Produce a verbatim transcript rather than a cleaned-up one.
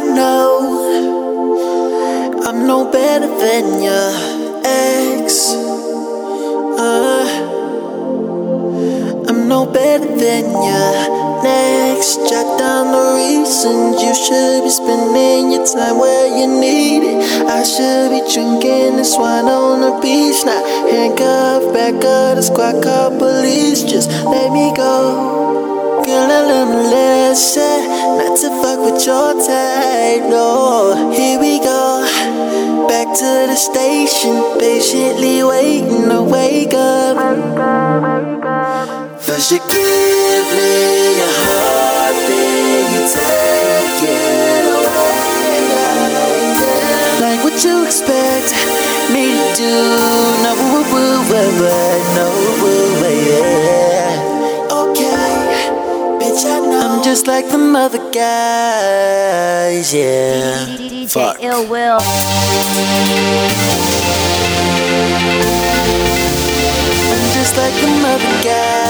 know I'm no better than your ex. uh, I'm no better than your next. Jot down the reasons you should be spending your time where you need it. I should be drinking this wine on the beach, not handcuffed back of the squad car police. Just let me go. Girl, I learned a lesson not to fuck with your type. No, here we go. Back to the station, patiently waiting to wake up. First you give me your heart, then you take it away. Like what you expect me to do? No, woo, woo, woo, woo, no, woo, woo, yeah. Okay, bitch, I know I'm just like the other guys, yeah. D J Fuck. Ill Will. I'm just like the other guys.